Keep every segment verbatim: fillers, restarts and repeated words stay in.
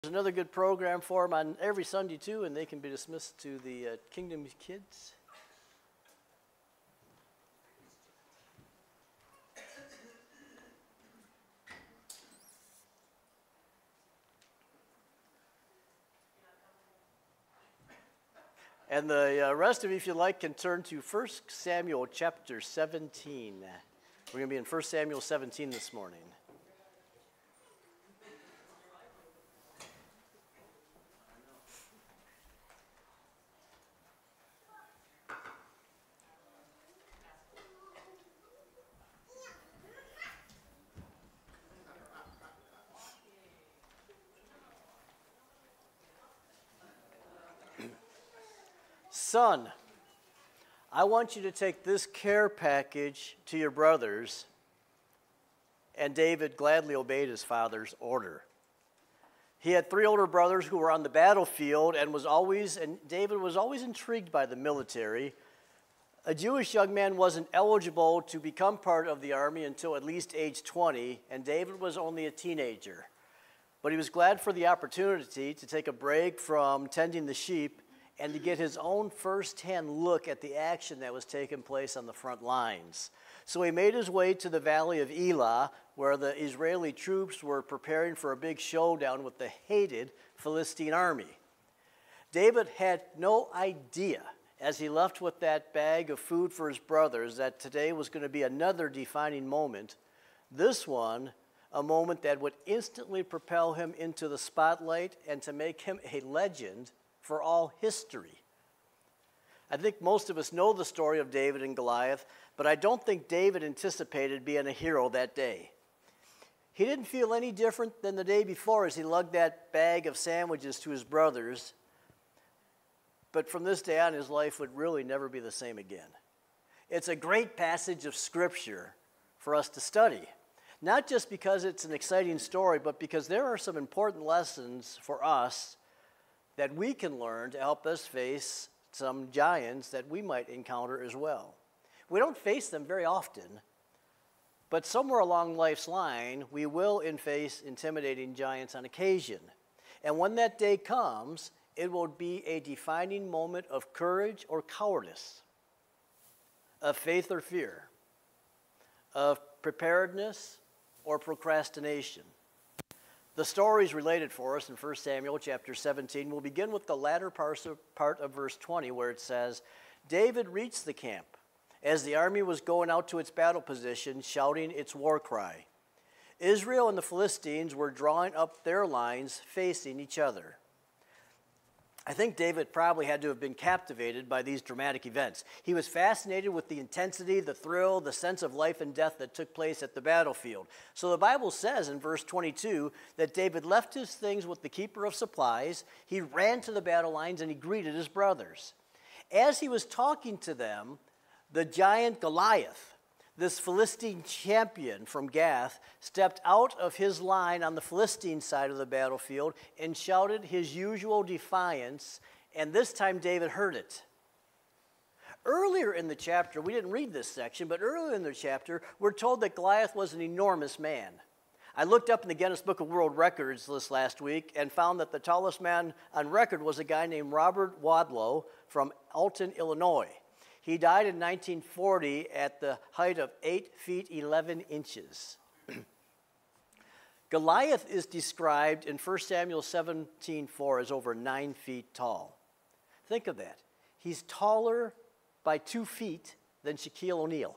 There's another good program for them on every Sunday too, and they can be dismissed to the uh, Kingdom Kids. And the uh, rest of you, if you like, can turn to First Samuel chapter seventeen. We're going to be in First Samuel seventeen this morning. Son, I want you to take this care package to your brothers. And David gladly obeyed his father's order. He had three older brothers who were on the battlefield and was always, and David was always intrigued by the military. A Jewish young man wasn't eligible to become part of the army until at least age twenty, and David was only a teenager. But he was glad for the opportunity to take a break from tending the sheep and to get his own first-hand look at the action that was taking place on the front lines. So he made his way to the valley of Elah, where the Israeli troops were preparing for a big showdown with the hated Philistine army. David had no idea, as he left with that bag of food for his brothers, that today was going to be another defining moment. This one, a moment that would instantly propel him into the spotlight and to make him a legend for all history. I think most of us know the story of David and Goliath, but I don't think David anticipated being a hero that day. He didn't feel any different than the day before as he lugged that bag of sandwiches to his brothers, but from this day on, his life would really never be the same again. It's a great passage of Scripture for us to study, not just because it's an exciting story, but because there are some important lessons for us that we can learn to help us face some giants that we might encounter as well. We don't face them very often, but somewhere along life's line, we will in face intimidating giants on occasion. And when that day comes, it will be a defining moment of courage or cowardice, of faith or fear, of preparedness or procrastination. The story is related for us in First Samuel chapter seventeen. We'll begin with the latter part of verse twenty, where it says, David reached the camp as the army was going out to its battle position, shouting its war cry. Israel and the Philistines were drawing up their lines facing each other. I think David probably had to have been captivated by these dramatic events. He was fascinated with the intensity, the thrill, the sense of life and death that took place at the battlefield. So the Bible says in verse twenty-two that David left his things with the keeper of supplies, he ran to the battle lines, and he greeted his brothers. As he was talking to them, the giant Goliath, this Philistine champion from Gath, stepped out of his line on the Philistine side of the battlefield and shouted his usual defiance, and this time David heard it. Earlier in the chapter, we didn't read this section, but earlier in the chapter, we're told that Goliath was an enormous man. I looked up in the Guinness Book of World Records this last week and found that the tallest man on record was a guy named Robert Wadlow from Alton, Illinois. He died in nineteen forty at the height of eight feet eleven inches. Goliath is described in First Samuel seventeen four as over nine feet tall. Think of that. He's taller by two feet than Shaquille O'Neal.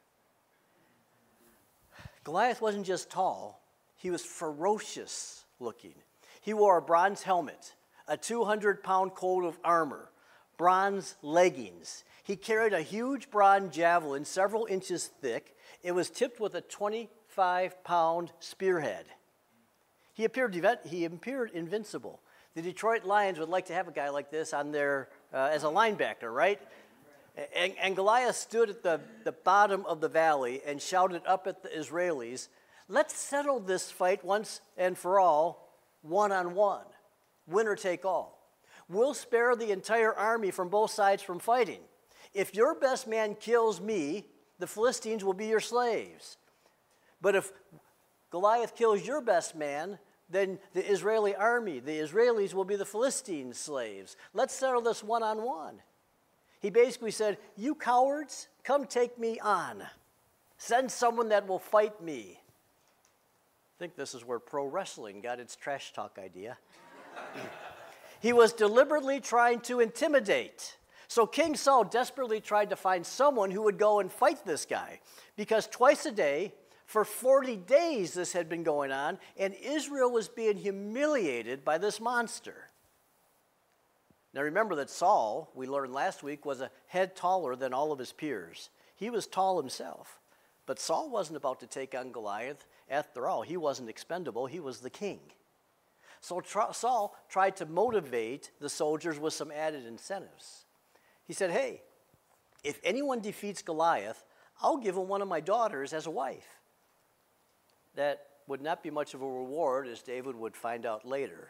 Goliath wasn't just tall, he was ferocious looking. He wore a bronze helmet, a two hundred pound coat of armor, bronze leggings. He carried a huge bronze javelin several inches thick. It was tipped with a twenty-five pound spearhead. He appeared, he appeared invincible. The Detroit Lions would like to have a guy like this on their, uh, as a linebacker, right? And, and Goliath stood at the, the bottom of the valley and shouted up at the Israelis, let's settle this fight once and for all, one-on-one, winner take all. We'll spare the entire army from both sides from fighting. If your best man kills me, the Philistines will be your slaves. But if Goliath kills your best man, then the Israeli army, the Israelis will be the Philistine slaves. Let's settle this one-on-one. He basically said, you cowards, come take me on. Send someone that will fight me. I think this is where pro wrestling got its trash talk idea. He was deliberately trying to intimidate. So King Saul desperately tried to find someone who would go and fight this guy, because twice a day, for forty days this had been going on, and Israel was being humiliated by this monster. Now remember that Saul, we learned last week, was a head taller than all of his peers. He was tall himself. But Saul wasn't about to take on Goliath. After all, he wasn't expendable. He was the king. So tr- Saul tried to motivate the soldiers with some added incentives. He said, hey, if anyone defeats Goliath, I'll give him one of my daughters as a wife. That would not be much of a reward, as David would find out later.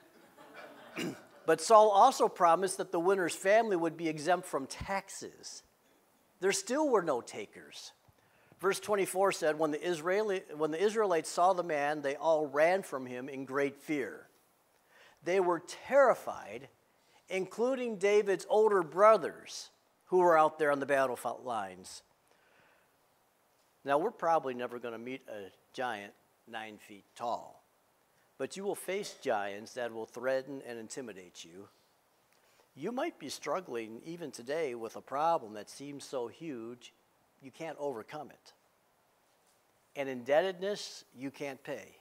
But Saul also promised that the winner's family would be exempt from taxes. There still were no takers. Verse twenty-four said, when the, Israeli, when the Israelites saw the man, they all ran from him in great fear. They were terrified, including David's older brothers who were out there on the battle lines. Now, we're probably never going to meet a giant nine feet tall, but you will face giants that will threaten and intimidate you. You might be struggling even today with a problem that seems so huge you can't overcome it. An indebtedness you can't pay.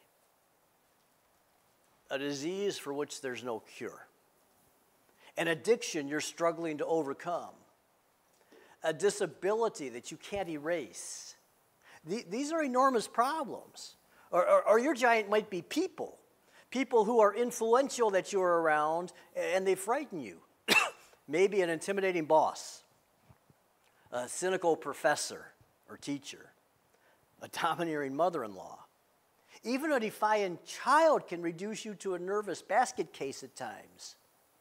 A disease for which there's no cure. An addiction you're struggling to overcome. A disability that you can't erase. These are enormous problems. Or, or, or your giant might be people. People who are influential that you're around and they frighten you. Maybe an intimidating boss. A cynical professor or teacher, a domineering mother-in-law. Even a defiant child can reduce you to a nervous basket case at times.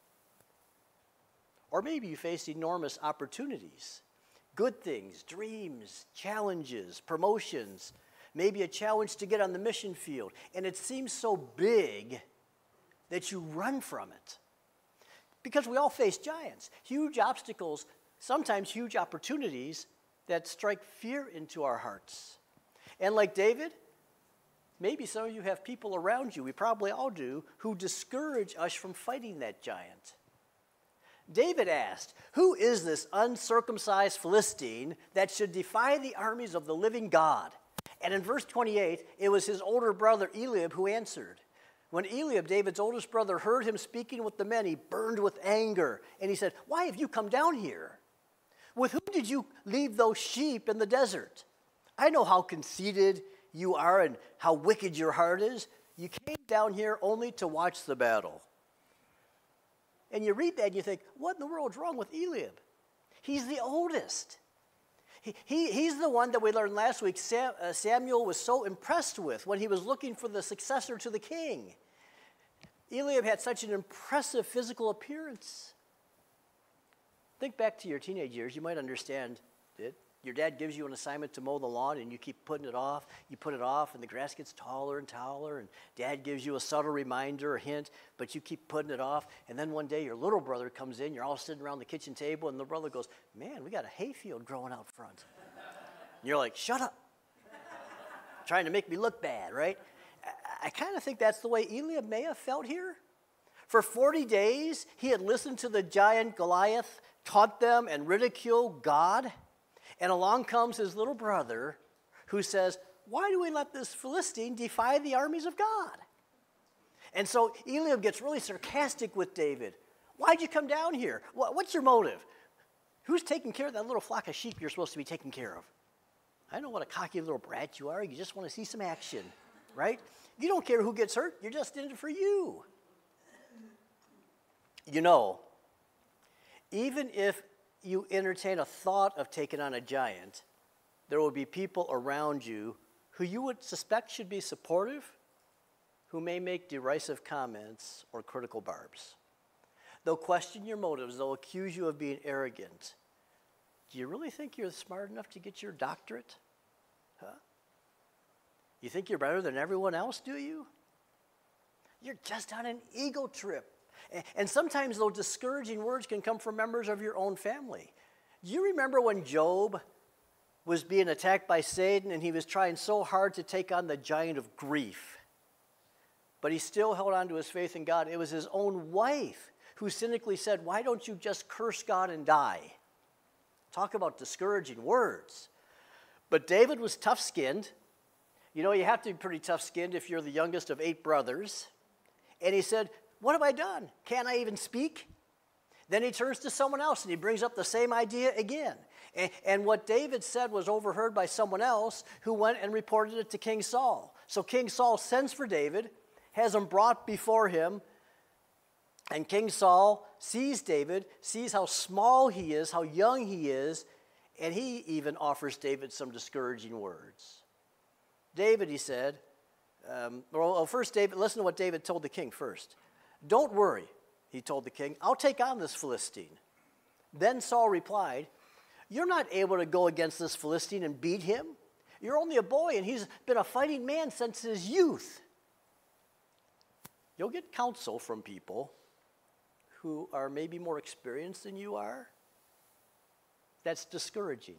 Or maybe you face enormous opportunities, good things, dreams, challenges, promotions, maybe a challenge to get on the mission field, and it seems so big that you run from it. Because we all face giants, huge obstacles, sometimes huge opportunities that strike fear into our hearts. And like David, maybe some of you have people around you, we probably all do, who discourage us from fighting that giant. David asked, who is this uncircumcised Philistine that should defy the armies of the living God? And in verse twenty-eight, it was his older brother Eliab who answered. When Eliab, David's oldest brother, heard him speaking with the men, he burned with anger. And he said, why have you come down here? With whom did you leave those sheep in the desert? I know how conceited you are and how wicked your heart is. You came down here only to watch the battle. And you read that and you think, what in the world is wrong with Eliab? He's the oldest. He, he, he's the one that we learned last week Sam, uh, Samuel was so impressed with when he was looking for the successor to the king. Eliab had such an impressive physical appearance. Think back to your teenage years. You might understand it. Your dad gives you an assignment to mow the lawn, and you keep putting it off. You put it off, and the grass gets taller and taller, and dad gives you a subtle reminder or hint, but you keep putting it off. And then one day your little brother comes in. You're all sitting around the kitchen table, and the brother goes, man, we got a hayfield growing out front. And you're like, shut up. Trying to make me look bad, right? I, I kind of think that's the way Eliab may have felt here. For forty days, he had listened to the giant Goliath, taunt them and ridicule God. And along comes his little brother who says, why do we let this Philistine defy the armies of God? And so Eliab gets really sarcastic with David. Why'd you come down here? What's your motive? Who's taking care of that little flock of sheep you're supposed to be taking care of? I know what a cocky little brat you are. You just want to see some action, right? You don't care who gets hurt. You're just in it for you. You know, even if you entertain a thought of taking on a giant, there will be people around you who you would suspect should be supportive, who may make derisive comments or critical barbs. They'll question your motives. They'll accuse you of being arrogant. Do you really think you're smart enough to get your doctorate? Huh? You think you're better than everyone else, do you? You're just on an ego trip. And sometimes those discouraging words can come from members of your own family. You remember when Job was being attacked by Satan and he was trying so hard to take on the giant of grief, but he still held on to his faith in God. It was his own wife who cynically said, why don't you just curse God and die? Talk about discouraging words. But David was tough-skinned. You know, you have to be pretty tough-skinned if you're the youngest of eight brothers. And he said, what have I done? Can't I even speak? Then he turns to someone else and he brings up the same idea again. And, and what David said was overheard by someone else who went and reported it to King Saul. So King Saul sends for David, has him brought before him, and King Saul sees David, sees how small he is, how young he is, and he even offers David some discouraging words. David, he said, um, well, first David, listen to what David told the king first. Don't worry, he told the king, I'll take on this Philistine. Then Saul replied, you're not able to go against this Philistine and beat him. You're only a boy, and he's been a fighting man since his youth. You'll get counsel from people who are maybe more experienced than you are. That's discouraging.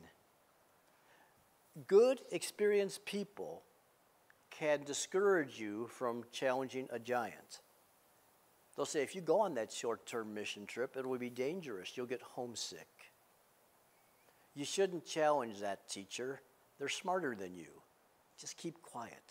Good, experienced people can discourage you from challenging a giant. They'll say, if you go on that short-term mission trip, it will be dangerous. You'll get homesick. You shouldn't challenge that teacher. They're smarter than you. Just keep quiet.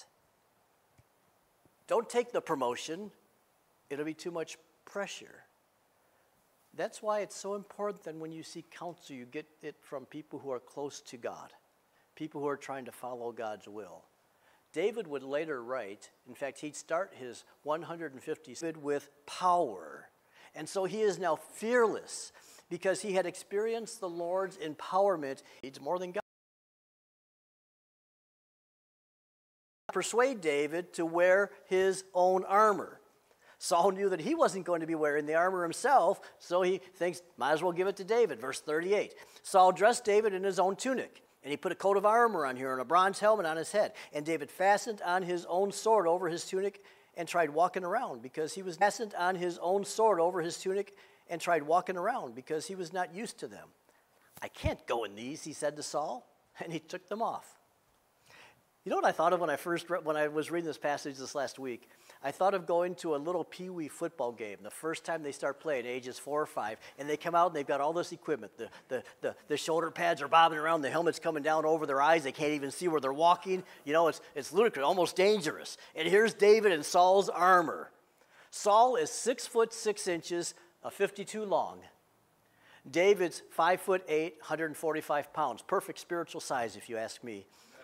Don't take the promotion. It'll be too much pressure. That's why it's so important that when you seek counsel, you get it from people who are close to God, people who are trying to follow God's will. David would later write, in fact, he'd start his one hundred fifty with power. And so he is now fearless because he had experienced the Lord's empowerment. He's more than God. Persuade David to wear his own armor. Saul knew that he wasn't going to be wearing the armor himself, so he thinks, might as well give it to David. Verse thirty-eight. Saul dressed David in his own tunic, and he put a coat of armor on here and a bronze helmet on his head. And David fastened on his own sword over his tunic and tried walking around because he was fastened on his own sword over his tunic and tried walking around because he was not used to them. I can't go in these, he said to Saul, and he took them off. You know what I thought of when I first re- when I was reading this passage this last week? I thought of going to a little pee-wee football game the first time they start playing, ages four or five, and they come out and they've got all this equipment. The, the, the, the shoulder pads are bobbing around, the helmet's coming down over their eyes, they can't even see where they're walking. You know, it's, it's ludicrous, almost dangerous. And here's David in Saul's armor. Saul is six foot six inches, a fifty-two long. David's five foot eight, one hundred forty-five pounds. Perfect spiritual size, if you ask me.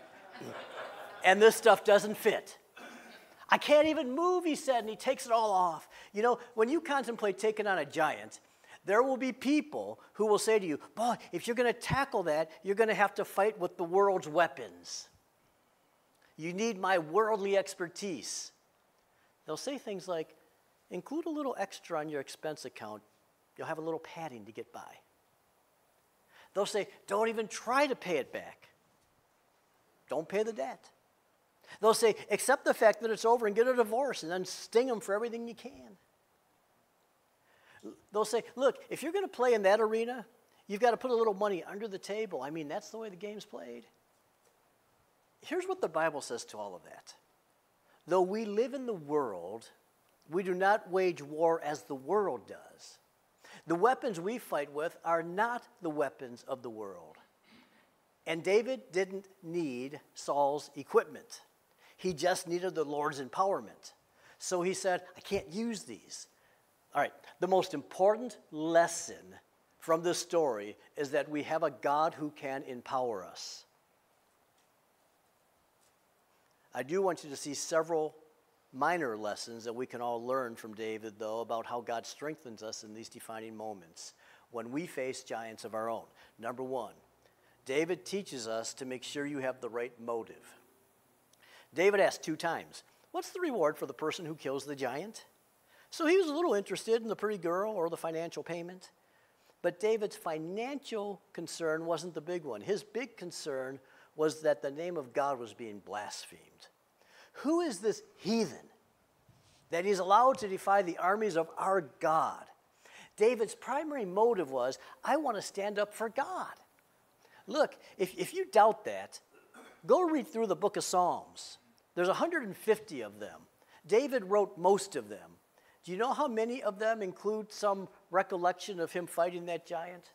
And this stuff doesn't fit. I can't even move, he said, and he takes it all off. You know, when you contemplate taking on a giant, there will be people who will say to you, boy, if you're going to tackle that, you're going to have to fight with the world's weapons. You need my worldly expertise. They'll say things like, include a little extra on your expense account. You'll have a little padding to get by. They'll say, don't even try to pay it back. Don't pay the debt. They'll say, accept the fact that it's over and get a divorce and then sting them for everything you can. They'll say, look, if you're going to play in that arena, you've got to put a little money under the table. I mean, that's the way the game's played. Here's what the Bible says to all of that. Though we live in the world, we do not wage war as the world does. The weapons we fight with are not the weapons of the world. And David didn't need Saul's equipment. He just needed the Lord's empowerment. So he said, I can't use these. All right, the most important lesson from this story is that we have a God who can empower us. I do want you to see several minor lessons that we can all learn from David, though, about how God strengthens us in these defining moments when we face giants of our own. Number one, David teaches us to make sure you have the right motive. David asked two times, what's the reward for the person who kills the giant? So he was a little interested in the pretty girl or the financial payment. But David's financial concern wasn't the big one. His big concern was that the name of God was being blasphemed. Who is this heathen that he's allowed to defy the armies of our God. David's primary motive was, I want to stand up for God. Look, if, if you doubt that, go read through the book of Psalms. There's one hundred fifty of them. David wrote most of them. Do you know how many of them include some recollection of him fighting that giant?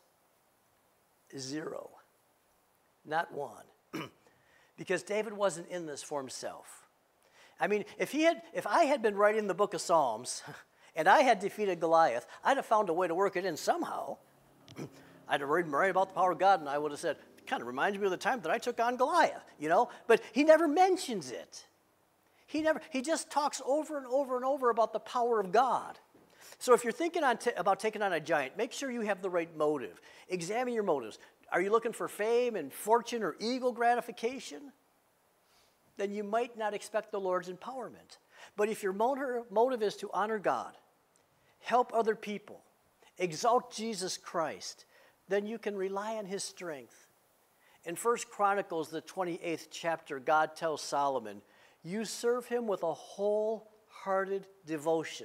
Zero. Not one. Because David wasn't in this for himself. I mean, if he had, if I had been writing the book of Psalms and I had defeated Goliath, I'd have found a way to work it in somehow. I'd have written right about the power of God, and I would have said, it kind of reminds me of the time that I took on Goliath, you know? But he never mentions it. He never, he just talks over and over and over about the power of God. So if you're thinking on t- about taking on a giant, make sure you have the right motive. Examine your motives. Are you looking for fame and fortune or ego gratification? Then you might not expect the Lord's empowerment. But if your motive is to honor God, help other people, exalt Jesus Christ, then you can rely on his strength. In First Chronicles, the twenty-eighth chapter, God tells Solomon, you serve him with a wholehearted devotion,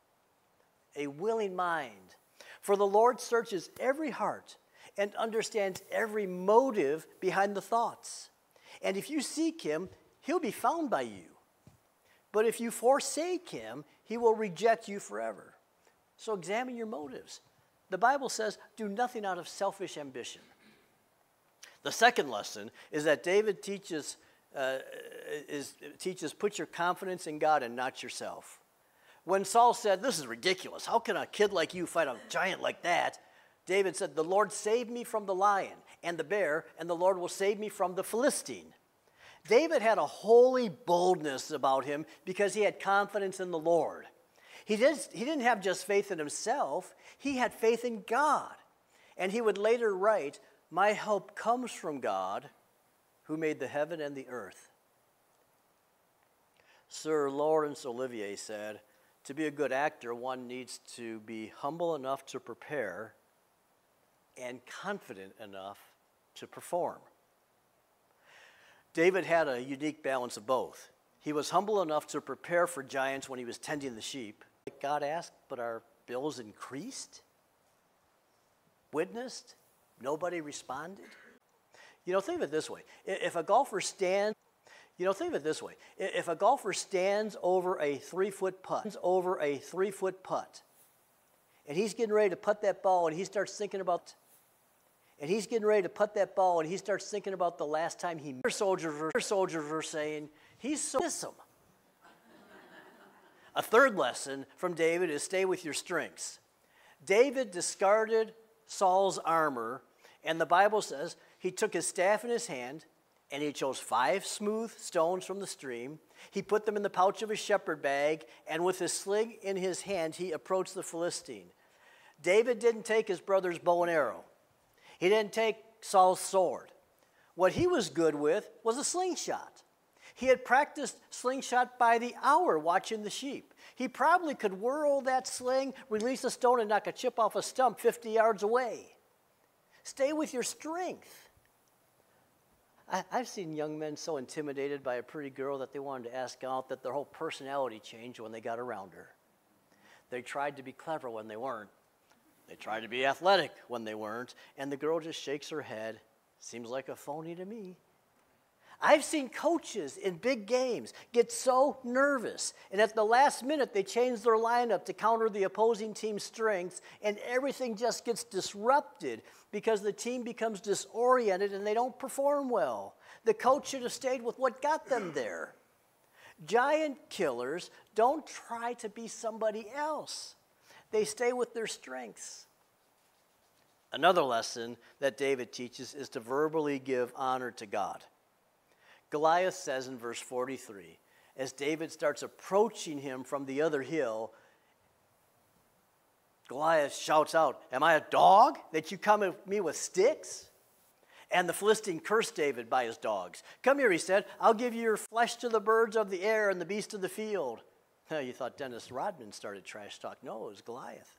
a willing mind. For the Lord searches every heart and understands every motive behind the thoughts. And if you seek him, he'll be found by you. But if you forsake him, he will reject you forever. So examine your motives. The Bible says, do nothing out of selfish ambition. The second lesson is that David teaches, uh, is, teaches put your confidence in God and not yourself. When Saul said, this is ridiculous, how can a kid like you fight a giant like that? David said, the Lord saved me from the lion and the bear, and the Lord will save me from the Philistine. David had a holy boldness about him because he had confidence in the Lord. He, did, he didn't have just faith in himself, he had faith in God. And he would later write, my help comes from God who made the heaven and the earth. Sir Laurence Olivier said, to be a good actor, one needs to be humble enough to prepare and confident enough to perform. David had a unique balance of both. He was humble enough to prepare for giants when he was tending the sheep. God asked, but our bills increased? Witnessed? Nobody responded? You know, think of it this way. If a golfer stands, you know, think of it this way. If a golfer stands over a three-foot putt, over a three-foot putt, and he's getting ready to putt that ball, and he starts thinking about, and he's getting ready to putt that ball, and he starts thinking about the last time he. Soldiers are soldiers are saying he's so miss him. A third lesson from David is stay with your strengths. David discarded Saul's armor, and the Bible says he took his staff in his hand, and he chose five smooth stones from the stream. He put them in the pouch of his shepherd bag, and with his sling in his hand, he approached the Philistine. David didn't take his brother's bow and arrow. He didn't take Saul's sword. What he was good with was a slingshot. He had practiced slingshot by the hour watching the sheep. He probably could whirl that sling, release a stone, and knock a chip off a stump fifty yards away. Stay with your strength. I, I've seen young men so intimidated by a pretty girl that they wanted to ask out that their whole personality changed when they got around her. They tried to be clever when they weren't. They tried to be athletic when they weren't, and the girl just shakes her head. Seems like a phony to me. I've seen coaches in big games get so nervous, and at the last minute they change their lineup to counter the opposing team's strengths, and everything just gets disrupted because the team becomes disoriented and they don't perform well. The coach should have stayed with what got them there. Giant killers don't try to be somebody else. They stay with their strengths. Another lesson that David teaches is to verbally give honor to God. Goliath says in verse forty-three, as David starts approaching him from the other hill, Goliath shouts out, "Am I a dog that you come at me with sticks?" And the Philistine cursed David by his dogs. "Come here," he said, "I'll give you your flesh to the birds of the air and the beasts of the field." You thought Dennis Rodman started trash talk. No, it was Goliath.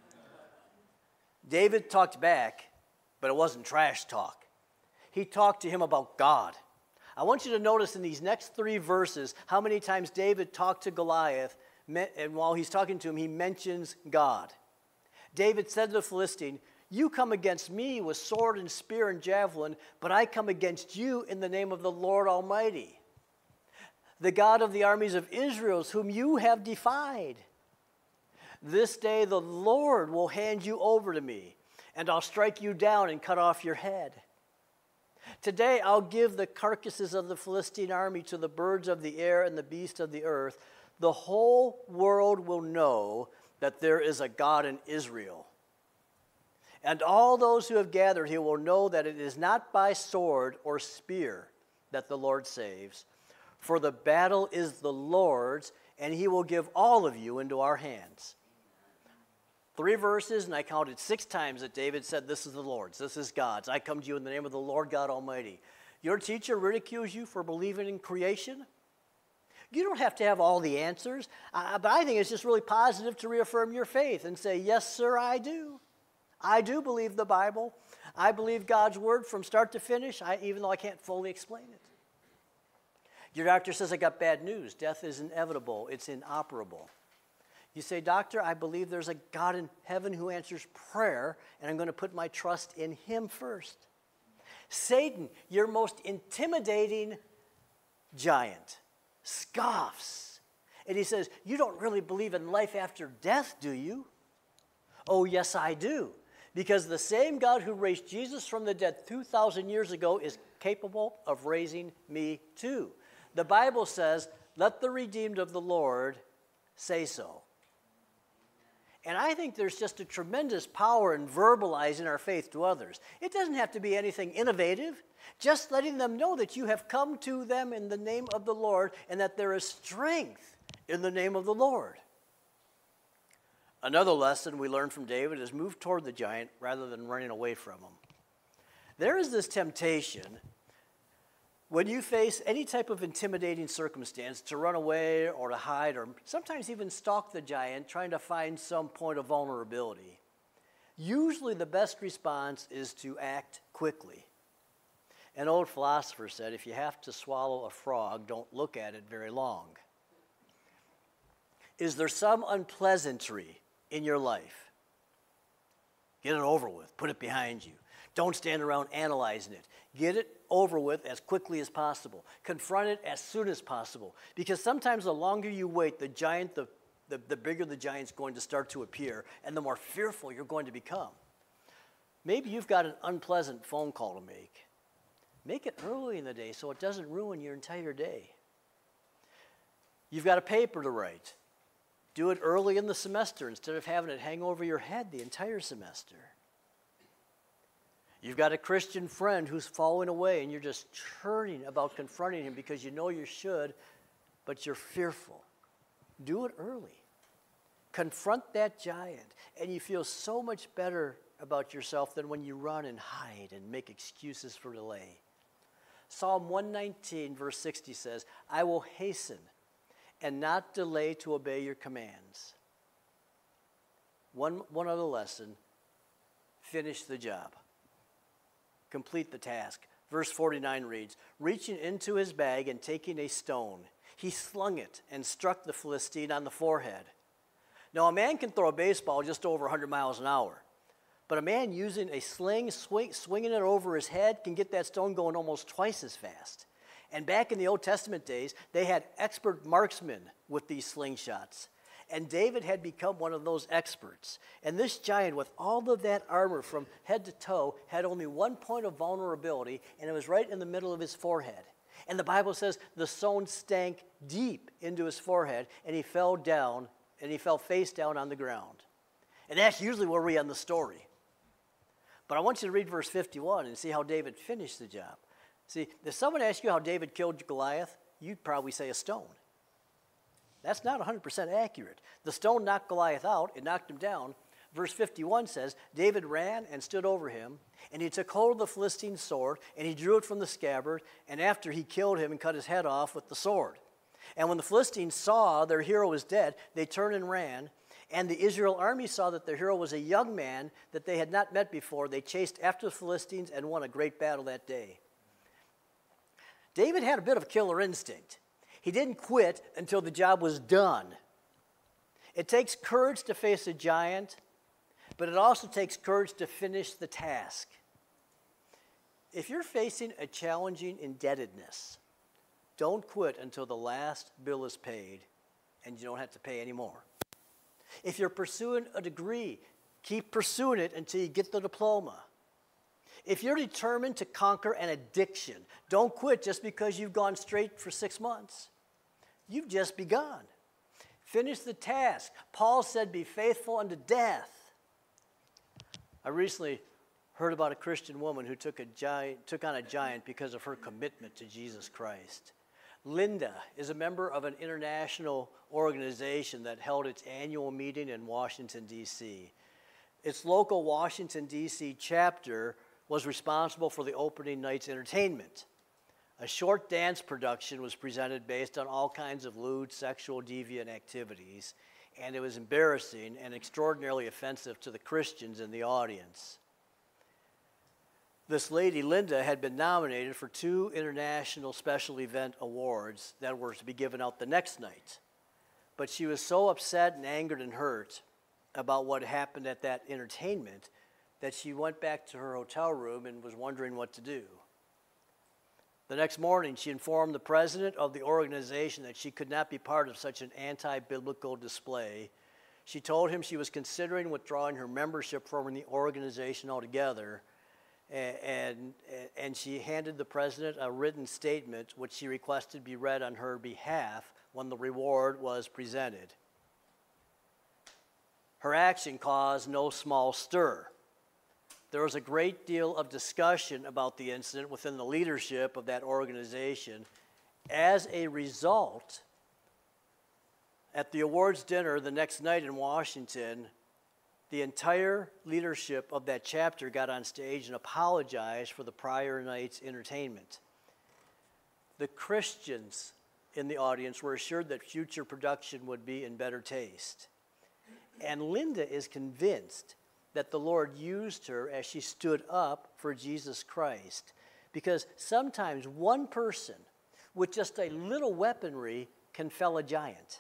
David talked back, but it wasn't trash talk. He talked to him about God. I want you to notice in these next three verses how many times David talked to Goliath, And while he's talking to him, he mentions God. David said to the Philistine, "You come against me with sword and spear and javelin, but I come against you in the name of the Lord Almighty, the God of the armies of Israel, whom you have defied. This day the Lord will hand you over to me, and I'll strike you down and cut off your head. Today I'll give the carcasses of the Philistine army to the birds of the air and the beasts of the earth. The whole world will know that there is a God in Israel. And all those who have gathered here will know that it is not by sword or spear that the Lord saves, for the battle is the Lord's, and he will give all of you into our hands." Three verses, and I counted six times that David said, "This is the Lord's, this is God's. I come to you in the name of the Lord God Almighty." Your teacher ridicules you for believing in creation. You don't have to have all the answers, uh, but I think it's just really positive to reaffirm your faith and say, "Yes, sir, I do. I do believe the Bible. I believe God's word from start to finish, I, even though I can't fully explain it." Your doctor says, "I got bad news. Death is inevitable. It's inoperable." You say, "Doctor, I believe there's a God in heaven who answers prayer, and I'm going to put my trust in him first." Satan, your most intimidating giant, scoffs. And he says, "You don't really believe in life after death, do you?" "Oh, yes, I do. Because the same God who raised Jesus from the dead two thousand years ago is capable of raising me too. The Bible says, 'Let the redeemed of the Lord say so.'" And I think there's just a tremendous power in verbalizing our faith to others. It doesn't have to be anything innovative. Just letting them know that you have come to them in the name of the Lord and that there is strength in the name of the Lord. Another lesson we learn from David is move toward the giant rather than running away from him. There is this temptation when you face any type of intimidating circumstance to run away or to hide or sometimes even stalk the giant, trying to find some point of vulnerability. Usually the best response is to act quickly. An old philosopher said, "If you have to swallow a frog, don't look at it very long." Is there some unpleasantry in your life? Get it over with. Put it behind you. Don't stand around analyzing it. Get it over with as quickly as possible. Confront it as soon as possible. Because sometimes the longer you wait, the giant, the, the, the bigger the giant's going to start to appear, and the more fearful you're going to become. Maybe you've got an unpleasant phone call to make. Make it early in the day so it doesn't ruin your entire day. You've got a paper to write. Do it early in the semester instead of having it hang over your head the entire semester. You've got a Christian friend who's falling away and you're just churning about confronting him because you know you should, but you're fearful. Do it early. Confront that giant, and you feel so much better about yourself than when you run and hide and make excuses for delay. Psalm one nineteen, verse sixty says, "I will hasten and not delay to obey your commands." One, one other lesson, finish the job. Complete the task. Verse forty-nine reads, "Reaching into his bag and taking a stone, he slung it and struck the Philistine on the forehead." Now, a man can throw a baseball just over one hundred miles an hour, but a man using a sling, swing, swinging it over his head, can get that stone going almost twice as fast. And back in the Old Testament days, they had expert marksmen with these slingshots. And David had become one of those experts. And this giant, with all of that armor from head to toe, had only one point of vulnerability, and it was right in the middle of his forehead. And the Bible says the stone stank deep into his forehead, and he fell down, and he fell face down on the ground. And that's usually where we end the story. But I want you to read verse fifty-one and see how David finished the job. See, if someone asked you how David killed Goliath, you'd probably say a stone. That's not one hundred percent accurate. The stone knocked Goliath out. It knocked him down. Verse fifty-one says, "David ran and stood over him, and he took hold of the Philistine's sword, and he drew it from the scabbard, and after he killed him and cut his head off with the sword. And when the Philistines saw their hero was dead, they turned and ran. And the Israel army saw that their hero was a young man that they had not met before. They chased after the Philistines and won a great battle that day." David had a bit of a killer instinct. He didn't quit until the job was done. It takes courage to face a giant, but it also takes courage to finish the task. If you're facing a challenging indebtedness, don't quit until the last bill is paid and you don't have to pay any more. If you're pursuing a degree, keep pursuing it until you get the diploma. If you're determined to conquer an addiction, don't quit just because you've gone straight for six months. You've just begun. Finish the task. Paul said, be faithful unto death. I recently heard about a Christian woman who took, a giant, took on a giant because of her commitment to Jesus Christ. Linda is a member of an international organization that held its annual meeting in Washington, D C Its local Washington, D C chapter was responsible for the opening night's entertainment. A short dance production was presented based on all kinds of lewd, sexual, deviant activities, and it was embarrassing and extraordinarily offensive to the Christians in the audience. This lady, Linda, had been nominated for two international special event awards that were to be given out the next night. But she was so upset and angered and hurt about what happened at that entertainment that she went back to her hotel room and was wondering what to do. The next morning, she informed the president of the organization that she could not be part of such an anti-biblical display. She told him she was considering withdrawing her membership from the organization altogether, and, and, and she handed the president a written statement which she requested be read on her behalf when the reward was presented. Her action caused no small stir. There was a great deal of discussion about the incident within the leadership of that organization. As a result, at the awards dinner the next night in Washington, the entire leadership of that chapter got on stage and apologized for the prior night's entertainment. The Christians in the audience were assured that future production would be in better taste. And Linda is convinced that the Lord used her as she stood up for Jesus Christ. Because sometimes one person with just a little weaponry can fell a giant.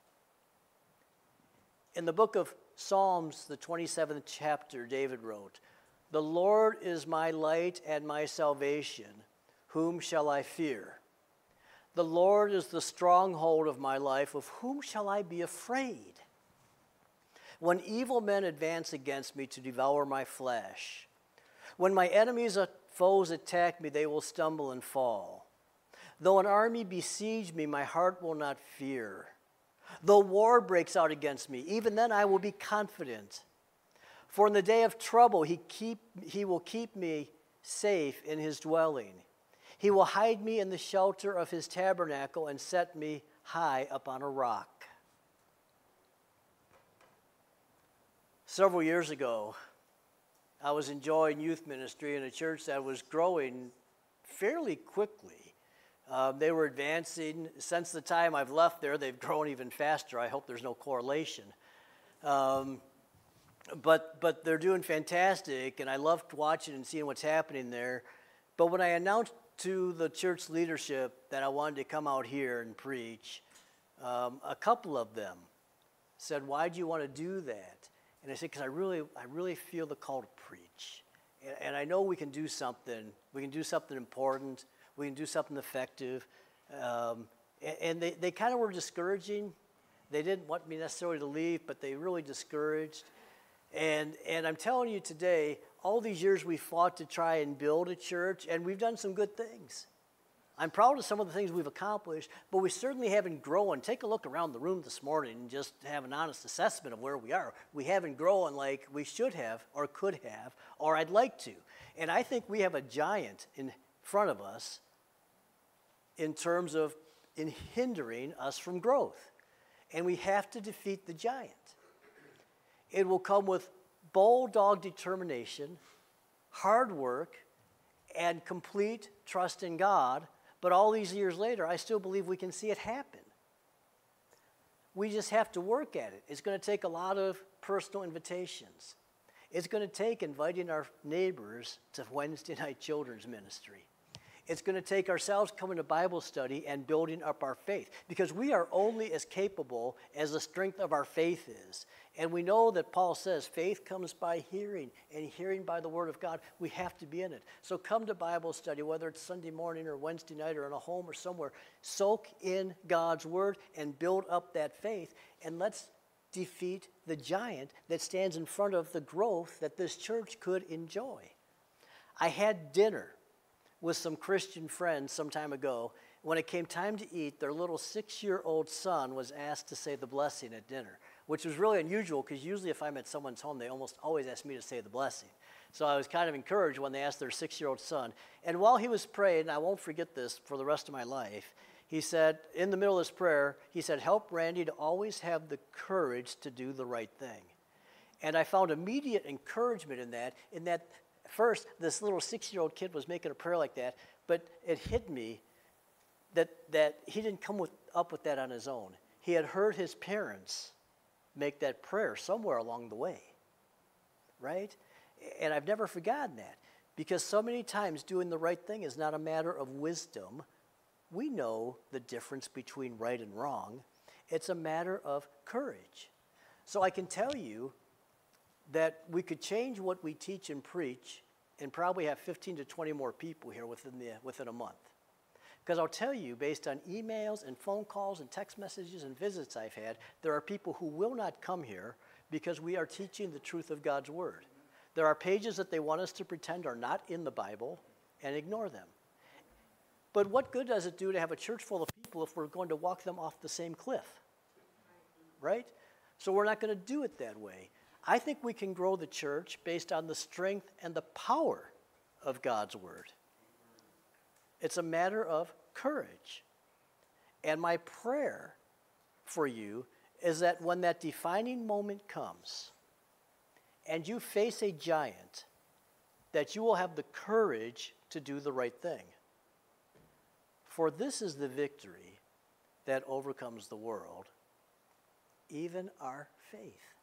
In the book of Psalms, the twenty-seventh chapter, David wrote, "The Lord is my light and my salvation. Whom shall I fear? The Lord is the stronghold of my life. Of whom shall I be afraid? When evil men advance against me to devour my flesh, when my enemies or foes attack me, they will stumble and fall. Though an army besiege me, my heart will not fear. Though war breaks out against me, even then I will be confident. For in the day of trouble, he, keep, he will keep me safe in his dwelling. He will hide me in the shelter of his tabernacle and set me high upon a rock." Several years ago, I was enjoying youth ministry in a church that was growing fairly quickly. Uh, they were advancing. Since the time I've left there, they've grown even faster. I hope there's no correlation. Um, but, but they're doing fantastic, and I loved watching and seeing what's happening there. But when I announced to the church leadership that I wanted to come out here and preach, um, a couple of them said, "Why do you want to do that?" And I said, because I really, I really feel the call to preach. And, and I know we can do something. We can do something important. We can do something effective. Um, and and they, they kind of were discouraging. They didn't want me necessarily to leave, but they really discouraged. And, and I'm telling you today, all these years we fought to try and build a church, and we've done some good things. I'm proud of some of the things we've accomplished, but we certainly haven't grown. Take a look around the room this morning and just have an honest assessment of where we are. We haven't grown like we should have or could have, or I'd like to. And I think we have a giant in front of us in terms of in hindering us from growth. And we have to defeat the giant. It will come with bulldog determination, hard work, and complete trust in God. But all these years later, I still believe we can see it happen. We just have to work at it. It's going to take a lot of personal invitations. It's going to take inviting our neighbors to Wednesday night children's ministry. It's going to take ourselves coming to Bible study and building up our faith, because we are only as capable as the strength of our faith is. And we know that Paul says faith comes by hearing, and hearing by the Word of God. We have to be in it. So come to Bible study, whether it's Sunday morning or Wednesday night or in a home or somewhere. Soak in God's Word and build up that faith, and let's defeat the giant that stands in front of the growth that this church could enjoy. I had dinner with some Christian friends some time ago. When it came time to eat, their little six-year-old son was asked to say the blessing at dinner, which was really unusual because usually if I'm at someone's home, they almost always ask me to say the blessing. So I was kind of encouraged when they asked their six-year-old son. And while he was praying, and I won't forget this for the rest of my life, he said, in the middle of this prayer, he said, help Randy to always have the courage to do the right thing. And I found immediate encouragement in that, in that first, this little six-year-old kid was making a prayer like that, but it hit me that, that he didn't come with, up with that on his own. He had heard his parents make that prayer somewhere along the way, right? And I've never forgotten that, because so many times doing the right thing is not a matter of wisdom. We know the difference between right and wrong. It's a matter of courage. So I can tell you that we could change what we teach and preach and probably have fifteen to twenty more people here within, the, within a month. Because I'll tell you, based on emails and phone calls and text messages and visits I've had, there are people who will not come here because we are teaching the truth of God's Word. There are pages that they want us to pretend are not in the Bible and ignore them. But what good does it do to have a church full of people if we're going to walk them off the same cliff? Right? So we're not going to do it that way. I think we can grow the church based on the strength and the power of God's Word. It's a matter of courage. And my prayer for you is that when that defining moment comes and you face a giant, that you will have the courage to do the right thing. For this is the victory that overcomes the world, even our faith.